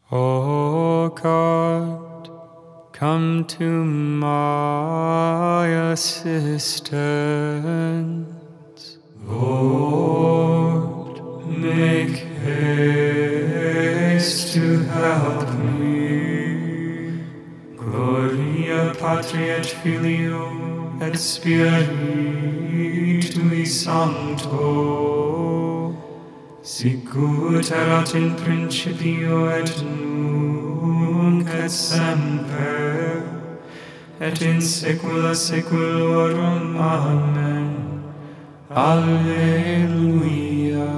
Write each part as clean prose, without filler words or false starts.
O God, come to my assistance. Lord, make haste to help me. Gloria Patri et Filio et Spiritui Sancto, sicut erat in principio et nunc et semper, et in saecula saeculorum. Amen. Alleluia.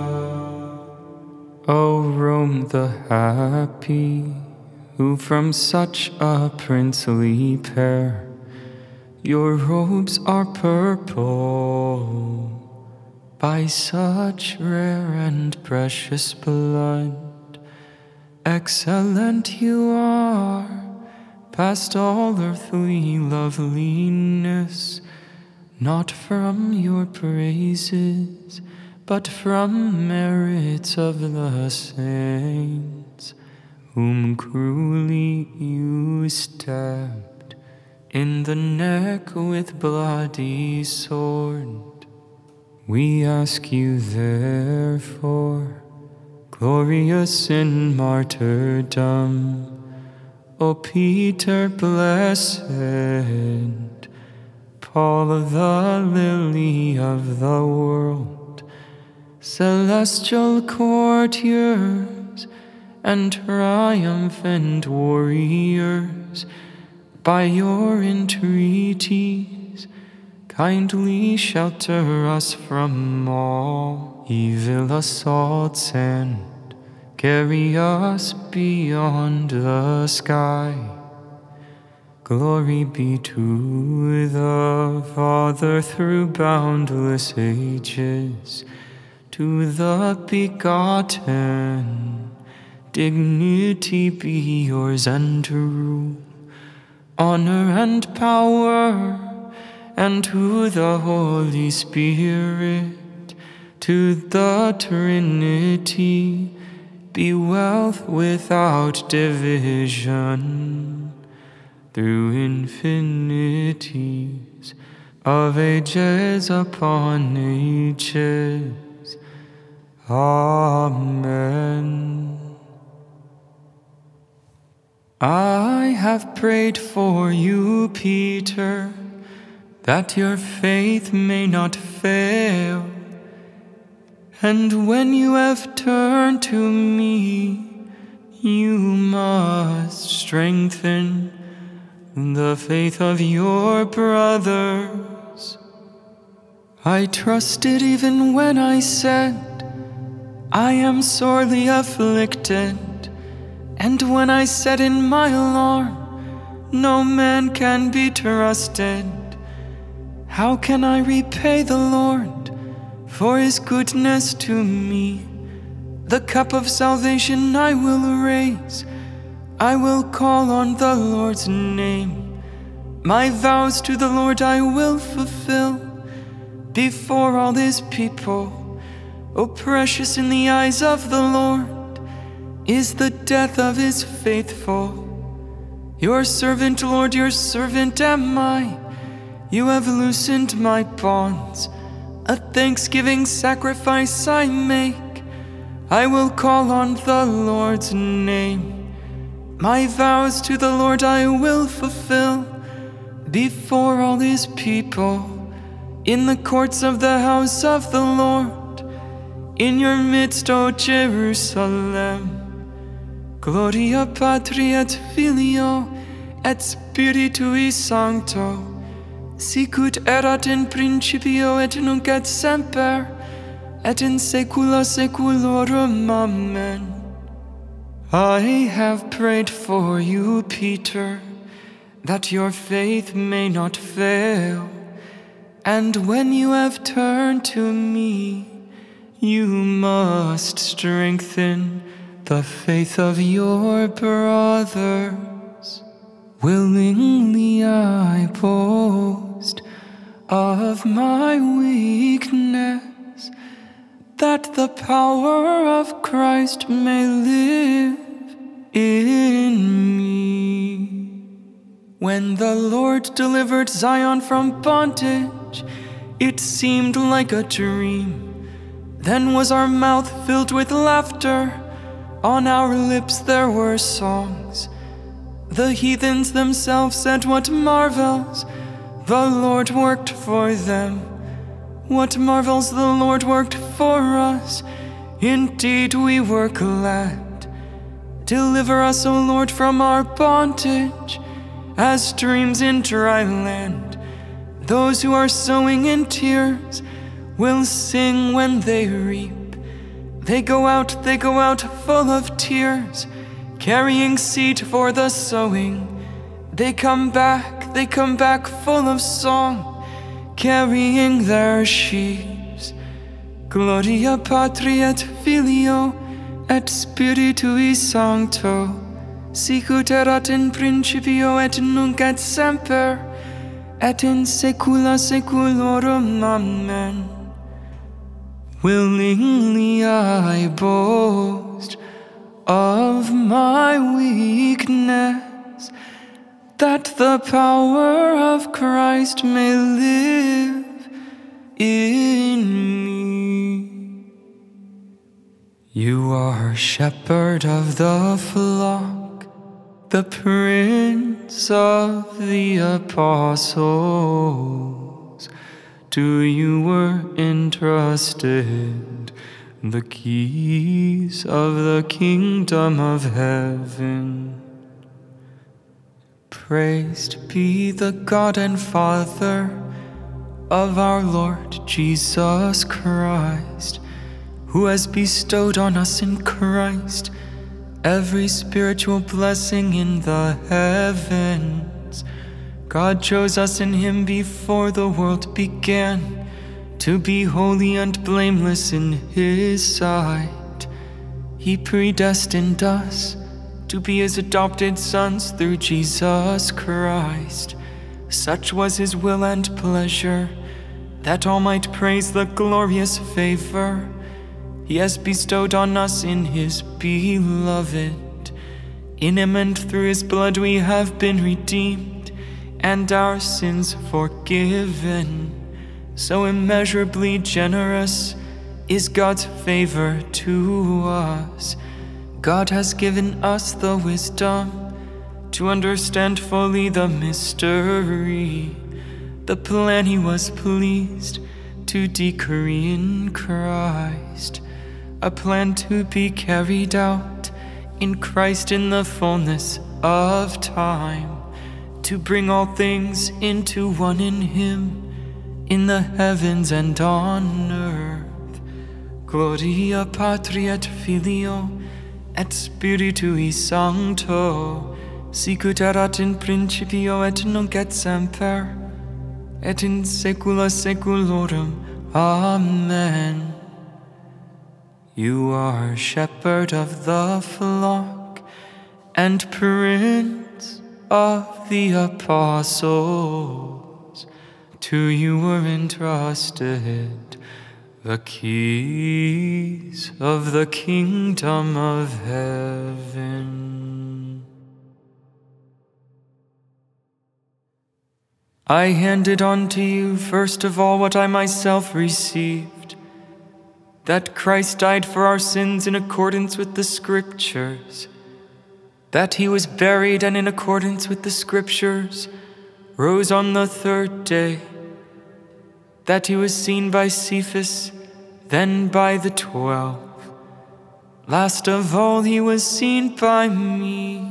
O Rome the happy, who from such a princely pair your robes are purple, by such rare and precious blood. Excellent you are, past all earthly loveliness, not from your praises, but from merits of the saints, whom cruelly you stabbed in the neck with bloody sword. We ask you therefore, glorious in martyrdom, O Peter blessed, Paul the lily of the world, celestial courtiers and triumphant warriors, by your entreaties kindly shelter us from all evil assaults and carry us beyond the sky. Glory be to the Father through boundless ages, to the begotten, dignity be yours and rule, honor and power, and to the Holy Spirit, to the Trinity, be wealth without division, through infinities of ages upon ages. Amen. I have prayed for you, Peter, that your faith may not fail. And when you have turned to me, you must strengthen the faith of your brothers. I trusted even when I said, I am sorely afflicted, and when I said in my alarm, no man can be trusted. How can I repay the Lord for his goodness to me? The cup of salvation I will raise, I will call on the Lord's name. My vows to the Lord I will fulfill before all his people. O precious in the eyes of the Lord is the death of his faithful. Your servant, Lord, your servant am I. You have loosened my bonds. A thanksgiving sacrifice I make. I will call on the Lord's name. My vows to the Lord I will fulfill before all his people, in the courts of the house of the Lord, in your midst, O Jerusalem. Gloria Patri et Filio et Spiritui Sancto, sicut erat in principio et nunc et semper, et in saecula saeculorum. Amen. I have prayed for you, Peter, that your faith may not fail. And when you have turned to me, you must strengthen the faith of your brothers. Willingly I boast of my weakness, that the power of Christ may live in When the Lord delivered Zion from bondage, it seemed like a dream. Then was our mouth filled with laughter, on our lips there were songs. The heathens themselves said, "What marvels the Lord worked for them! What marvels the Lord worked for us! Indeed we were glad. Deliver us, O Lord, from our bondage, as streams in dry land. Those who are sowing in tears will sing when they reap. They go out full of tears, carrying seed for the sowing. They come back full of song, carrying their sheaves. Gloria Patri et Filio et Spiritui Sancto, sicut erat in principio et nunc et semper, et in saecula saeculorum. Amen. Willingly I boast of my weakness, that the power of Christ may live in me. You are shepherd of the flock, the Prince of the Apostles. To you were entrusted the keys of the kingdom of heaven. Praised be the God and Father of our Lord Jesus Christ, who has bestowed on us in Christ every spiritual blessing in the heavens. God chose us in Him before the world began, to be holy and blameless in His sight. He predestined us to be His adopted sons through Jesus Christ. Such was His will and pleasure, that all might praise the glorious favor He has bestowed on us in His beloved. In Him and through His blood we have been redeemed, and our sins forgiven. So immeasurably generous is God's favor to us. God has given us the wisdom to understand fully the mystery, the plan He was pleased to decree in Christ, a plan to be carried out in Christ in the fullness of time, to bring all things into one in Him, in the heavens and on earth. Gloria Patri et Filio et Spiritui Sancto, sicut erat in principio et nunc et semper, et in saecula saeculorum. Amen. You are shepherd of the flock, and Prince of the Apostles. To you were entrusted the keys of the kingdom of heaven. I handed on to you first of all what I myself received, that Christ died for our sins in accordance with the Scriptures, that He was buried and in accordance with the Scriptures rose on the third day, that He was seen by Cephas, then by the 12. Last of all, He was seen by me.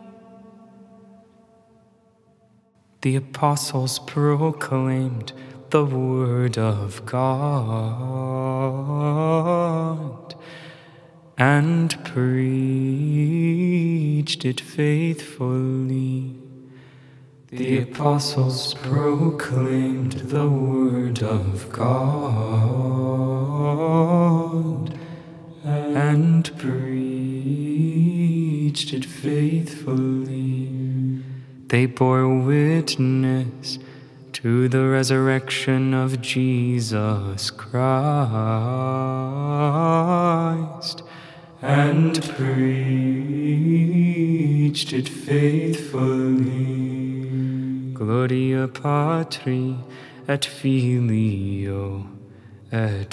The apostles proclaimed the word of God and preached it faithfully. The apostles proclaimed the word of God and preached it faithfully. They bore witness to the resurrection of Jesus Christ and preached it faithfully. Gloria Patri et Filio et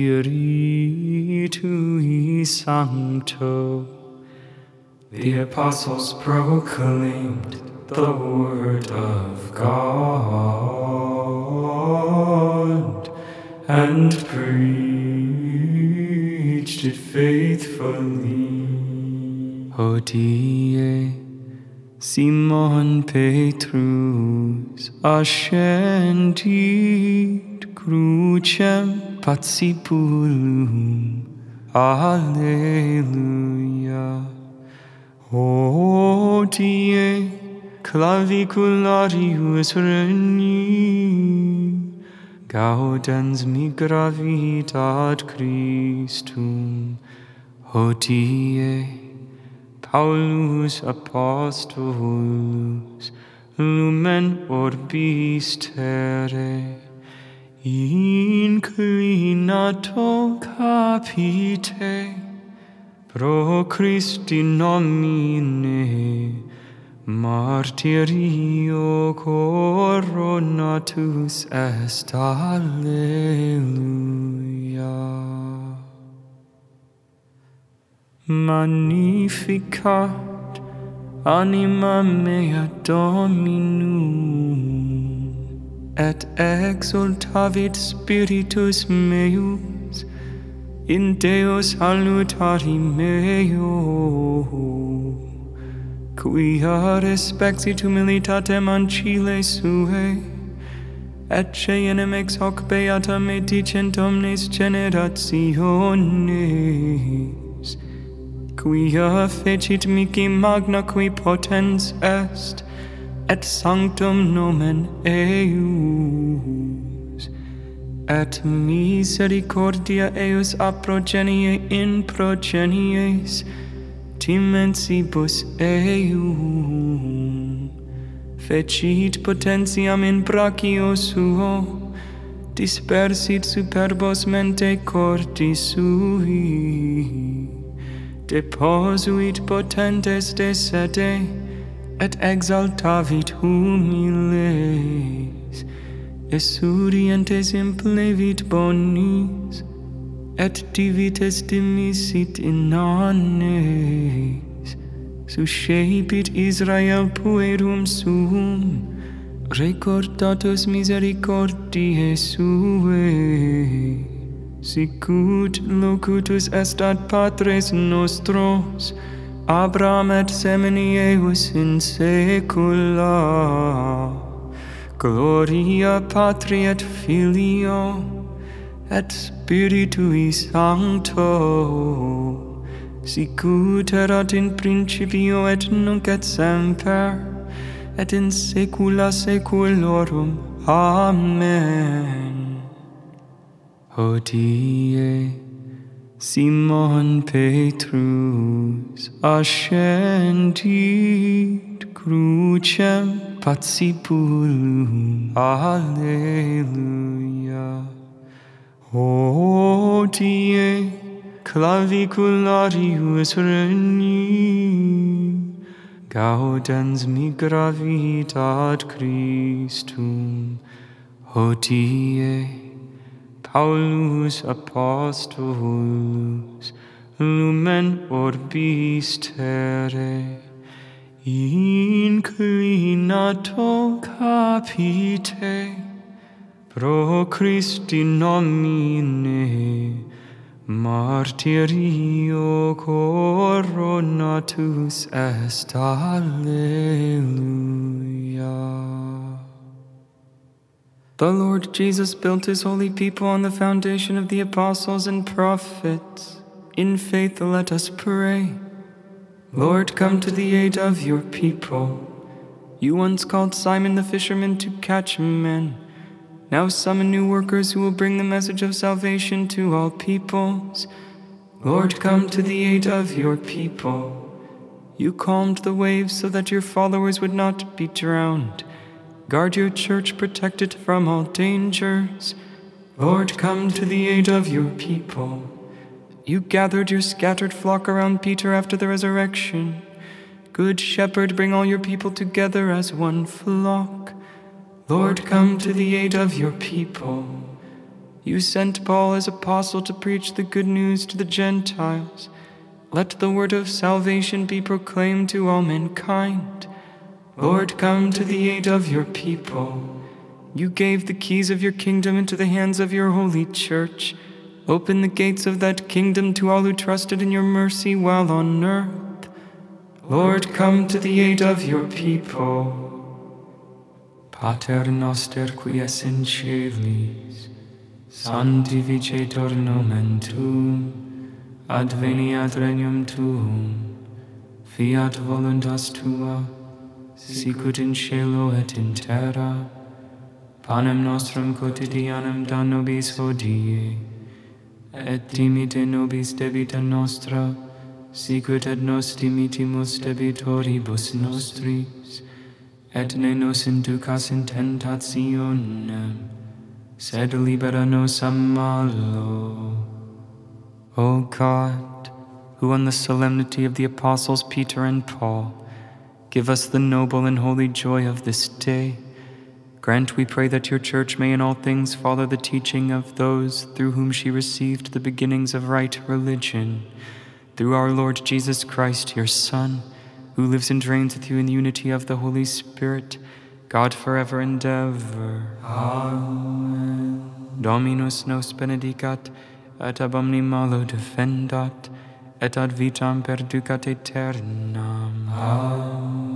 Spiritui Sancto. The apostles proclaimed the word of God and preached it faithfully. Hodie Simon Petrus ascendit crucem patibulum. Alleluia. Hodie clavicularius regni gaudens migravitat Christum. Hodie Paulus Apostolus lumen orbis terrae inclinato capite pro Christi nomine martyrio coronatus est. Alleluia. Magnificat anima mea Dominum, et exultavit spiritus meus in Deo salutari meo, quia respexit humilitatem ancile suae, et cenem ex hoc beata me dicent omnes generationes, quia fecit mihi magna qui potens est, et sanctum nomen eius, et misericordia eius a progenie in progenies timensibus eium, fecit potentiam in brachio suo, dispersit superbos mente cordis sui, deposuit potentes de sede, et exaltavit humiles, esurientes implevit bonis, et divites dimisit in annes, suscepit Israel puerum suum, recordatus misericordiae suae, sicut locutus est ad patres nostros, Abraham et semini eius in saecula. Gloria Patri et Filio et Spiritui Sancto, sicut erat in principio et nunc et semper, et in saecula saeculorum. Amen. Hodie Simon Petrus ascendit crucem patibulum. Alleluia. Hodie clavicularius regni gaudens migravitat Christum. Hodie Paulus Apostolus lumen orbis terrae inclinato capite pro Christi nomine martyrio coronatus est. Alleluia. The Lord Jesus built his holy people on the foundation of the apostles and prophets. In faith let us pray. Lord, come to the aid of your people. You once called Simon the fisherman to catch men. Now summon new workers who will bring the message of salvation to all peoples. Lord, come to the aid of your people. You calmed the waves so that your followers would not be drowned. Guard your church, protect it from all dangers. Lord, come to the aid of your people. You gathered your scattered flock around Peter after the resurrection. Good Shepherd, bring all your people together as one flock. Lord, come to the aid of your people. You sent Paul as apostle to preach the good news to the Gentiles. Let the word of salvation be proclaimed to all mankind. Lord, come to the aid of your people. You gave the keys of your kingdom into the hands of your holy church. Open the gates of that kingdom to all who trusted in your mercy while on earth. Lord, come to the aid of your people. Pater noster qui es in caelis, sanctificetur nomen tuum, adveniat regnum tuum, fiat voluntas tua, sicut in cielo et in terra. Panem nostrum quotidianum da nobis hodie, et dimite nobis debita nostra, sicut et nos dimitimus debitoribus nostris, et ne nos inducas in tentationem, sed libera nos a malo. O God, who on the solemnity of the apostles Peter and Paul, give us the noble and holy joy of this day. Grant, we pray, that your church may in all things follow the teaching of those through whom she received the beginnings of right religion, through our Lord Jesus Christ, your Son, who lives and reigns with you in the unity of the Holy Spirit, God forever and ever. Amen. Dominus nos benedicat, et ab omni malo defendat, et ad vitam perducat aeternam. Amen.